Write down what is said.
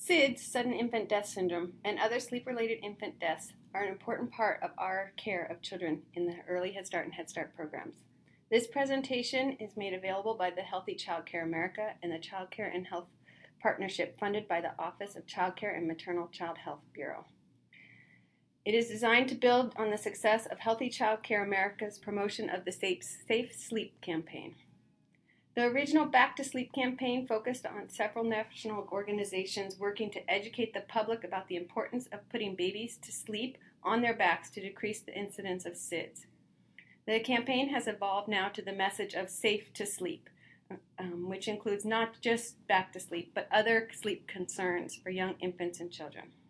SIDS, sudden infant death syndrome, and other sleep-related infant deaths are an important part of our care of children in the early Head Start and Head Start programs. This presentation is made available by the Healthy Child Care America and the Child Care and Health Partnership funded by the Office of Child Care and Maternal Child Health Bureau. It is designed to build on the success of Healthy Child Care America's promotion of the Safe Sleep campaign. The original Back to Sleep campaign focused on several national organizations working to educate the public about the importance of putting babies to sleep on their backs to decrease the incidence of SIDS. The campaign has evolved now to the message of Safe to Sleep, which includes not just back to sleep, but other sleep concerns for young infants and children.